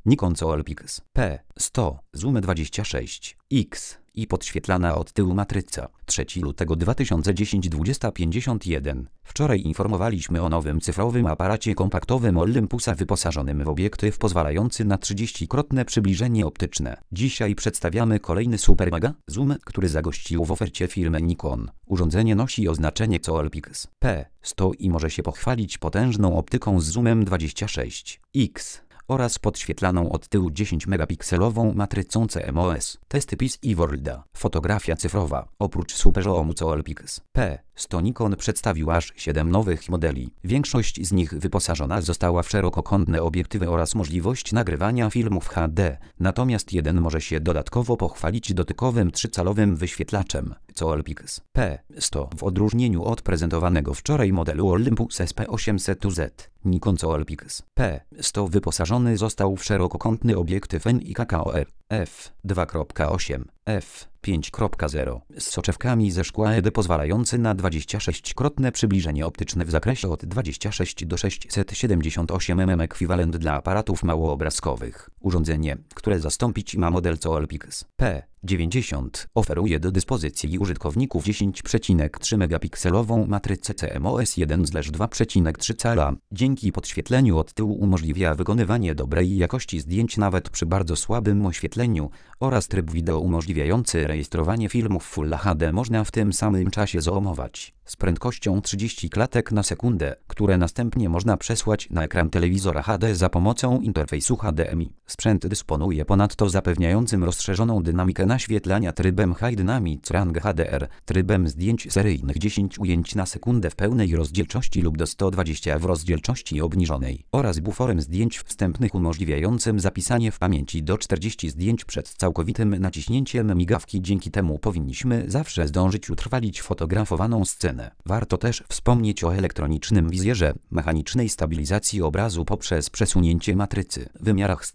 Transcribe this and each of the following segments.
Nikon Coolpix P100 Zoom 26X i podświetlana od tyłu matryca. 3 lutego 2010 20:51. Wczoraj informowaliśmy o nowym cyfrowym aparacie kompaktowym Olympusa wyposażonym w obiektyw pozwalający na 30-krotne przybliżenie optyczne. Dzisiaj przedstawiamy kolejny super mega zoom, który zagościł w ofercie firmy Nikon. Urządzenie nosi oznaczenie Coolpix P100 i może się pochwalić potężną optyką z zoomem 26X. Oraz podświetlaną od tyłu 10-megapikselową matrycą CMOS. Testy PIS i Worlda. Fotografia cyfrowa. Oprócz superzoomu Coolpix P100 Nikon przedstawił aż 7 nowych modeli. Większość z nich wyposażona została w szerokokątne obiektywy oraz możliwość nagrywania filmów HD. Natomiast jeden może się dodatkowo pochwalić dotykowym 3-calowym wyświetlaczem Coolpix P100 w odróżnieniu od prezentowanego wczoraj modelu Olympus SP800Z. Nikon Coolpix P100 wyposażony został w szerokokątny obiektyw Nikon f2.8 f5.0 z soczewkami ze szkła LED pozwalający na 26-krotne przybliżenie optyczne w zakresie od 26 do 678 mm ekwiwalent dla aparatów małoobrazkowych. Urządzenie, które zastąpić ma model Coolpix P90 oferuje do dyspozycji użytkowników 10,3 megapikselową matrycę CMOS 1/2,3 cala. Dzięki podświetleniu od tyłu umożliwia wykonywanie dobrej jakości zdjęć nawet przy bardzo słabym oświetleniu oraz tryb wideo umożliwiający rejestrowanie filmów Full HD można w tym samym czasie zoomować z prędkością 30 klatek na sekundę, które następnie można przesłać na ekran telewizora HD za pomocą interfejsu HDMI. Sprzęt dysponuje ponadto zapewniającym rozszerzoną dynamikę naświetlania trybem High Dynamic Range HDR, trybem zdjęć seryjnych 10 ujęć na sekundę w pełnej rozdzielczości lub do 120 w rozdzielczości obniżonej oraz buforem zdjęć wstępnych umożliwiającym zapisanie w pamięci do 40 zdjęć przed całkowitym naciśnięciem migawki. Dzięki temu powinniśmy zawsze zdążyć utrwalić fotografowaną scenę. Warto też wspomnieć o elektronicznym wizjerze, mechanicznej stabilizacji obrazu poprzez przesunięcie matrycy w wymiarach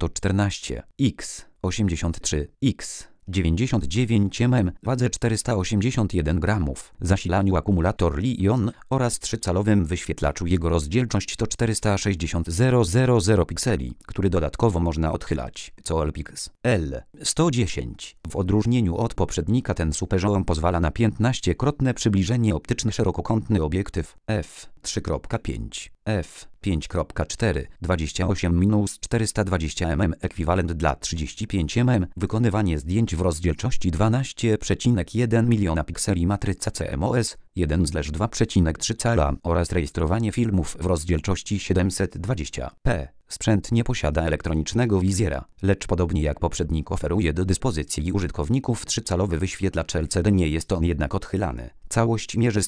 114x83x 99 mm, wadze 481 gramów, zasilaniu akumulator Li-ion oraz 3-calowym wyświetlaczu. Jego rozdzielczość to 460,000 pikseli, który dodatkowo można odchylać. Coolpix L110. W odróżnieniu od poprzednika ten superzoom pozwala na 15-krotne przybliżenie optyczne. Szerokokątny obiektyw f3.5 f5.4 28-420 mm ekwiwalent dla 35 mm, wykonywanie zdjęć w rozdzielczości 12,1 miliona pikseli, matryca CMOS 1/2,3 cala oraz rejestrowanie filmów w rozdzielczości 720p. Sprzęt nie posiada elektronicznego wizjera, lecz podobnie jak poprzednik oferuje do dyspozycji użytkowników 3-calowy wyświetlacz LCD. Nie jest on jednak odchylany. Całość mierzy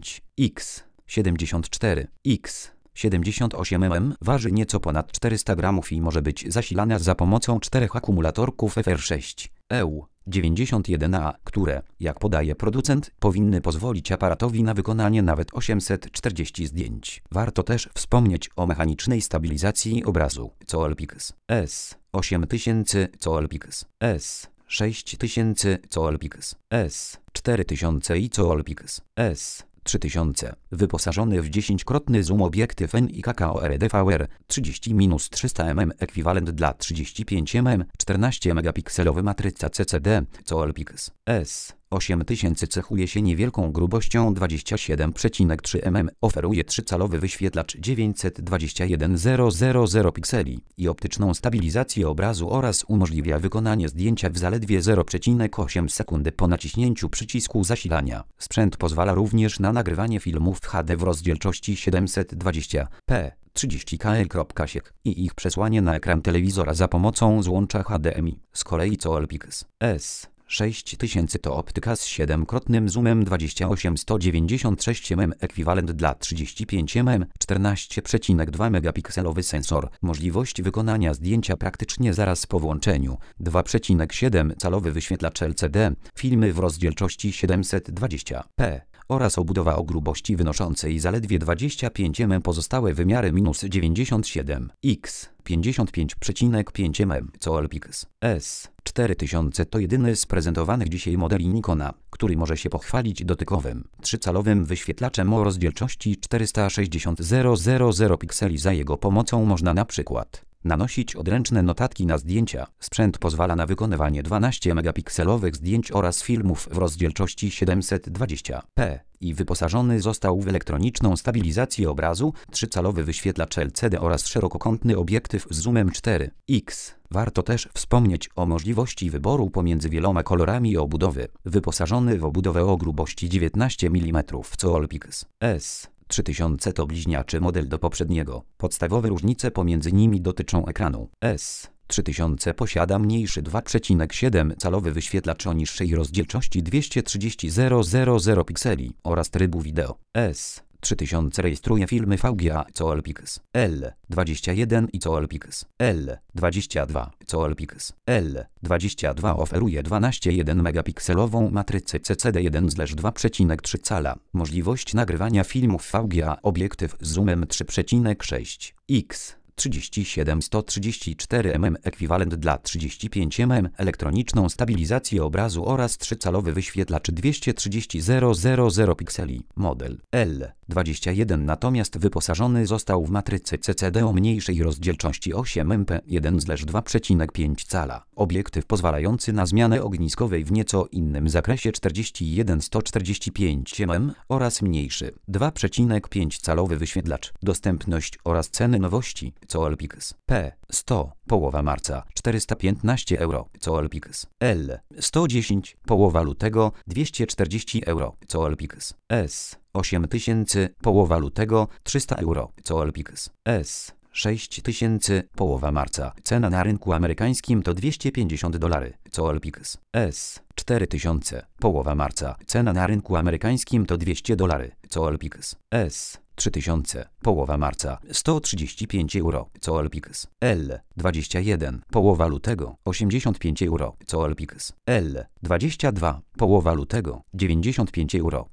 109x74x78 mm, waży nieco ponad 400 gramów i może być zasilana za pomocą 4 akumulatorków FR6 91A, które, jak podaje producent, powinny pozwolić aparatowi na wykonanie nawet 840 zdjęć. Warto też wspomnieć o mechanicznej stabilizacji obrazu. Coolpix S8000, Coolpix S6000, Coolpix S4000 i Coolpix S3000. Wyposażony w 10-krotny zoom obiektyw Nikon RDVR 30-300 mm ekwiwalent dla 35 mm, 14-megapikselowy matryca CCD. Coolpix S8000 cechuje się niewielką grubością 27,3 mm, oferuje 3-calowy wyświetlacz 921,000 pikseli i optyczną stabilizację obrazu oraz umożliwia wykonanie zdjęcia w zaledwie 0,8 sekundy po naciśnięciu przycisku zasilania. Sprzęt pozwala również na nagrywanie filmów w HD w rozdzielczości 720p 30kl i ich przesłanie na ekran telewizora za pomocą złącza HDMI. Z kolei Coolpix S6000 to optyka z 7-krotnym zoomem 28-196 mm ekwiwalent dla 35 mm, 14,2 megapikselowy sensor, możliwość wykonania zdjęcia praktycznie zaraz po włączeniu, 2,7-calowy wyświetlacz LCD, filmy w rozdzielczości 720p oraz obudowa o grubości wynoszącej zaledwie 25 mm. Pozostałe wymiary -97 x 55,5 mm. Coolpix S4000 to jedyny z prezentowanych dzisiaj modeli Nikona, który może się pochwalić dotykowym 3-calowym wyświetlaczem o rozdzielczości 460,000 pikseli. Za jego pomocą można na przykład Nanosić odręczne notatki na zdjęcia. Sprzęt pozwala na wykonywanie 12-megapikselowych zdjęć oraz filmów w rozdzielczości 720p i wyposażony został w elektroniczną stabilizację obrazu, 3-calowy wyświetlacz LCD oraz szerokokątny obiektyw z zoomem 4x. Warto też wspomnieć o możliwości wyboru pomiędzy wieloma kolorami obudowy. Wyposażony w obudowę o grubości 19 mm Colpix S3000 to bliźniaczy model do poprzedniego. Podstawowe różnice pomiędzy nimi dotyczą ekranu. S3000 posiada mniejszy 2,7-calowy wyświetlacz o niższej rozdzielczości 230,000 pikseli oraz trybu wideo. S3000 rejestruje filmy VGA Colpix L21 i Colpix L22. Colpix L22 oferuje 12,1 megapikselową matrycę CCD1/2,3 cala. Możliwość nagrywania filmów VGA, obiektyw z zoomem 3,6x. 37-134 mm ekwiwalent dla 35 mm, elektroniczną stabilizację obrazu oraz 3-calowy wyświetlacz 230,000 pikseli. Model L21 natomiast wyposażony został w matrycę CCD o mniejszej rozdzielczości 8 mp 1/2,5 cala. Obiektyw pozwalający na zmianę ogniskowej w nieco innym zakresie 41-145 mm oraz mniejszy 2,5-calowy wyświetlacz. Dostępność oraz ceny nowości. Colpix P100 połowa marca 415 euro. Colpix L110 połowa lutego 240 euro. Colpix S8000 połowa lutego 300 euro. Colpix S6000 połowa marca. Cena na rynku amerykańskim to $250. Colpix S4000 połowa marca. Cena na rynku amerykańskim to $200. Colpix S3000 połowa marca 135 euro. Colpix L21 połowa lutego 85 euro. Colpix L22 połowa lutego 95 euro.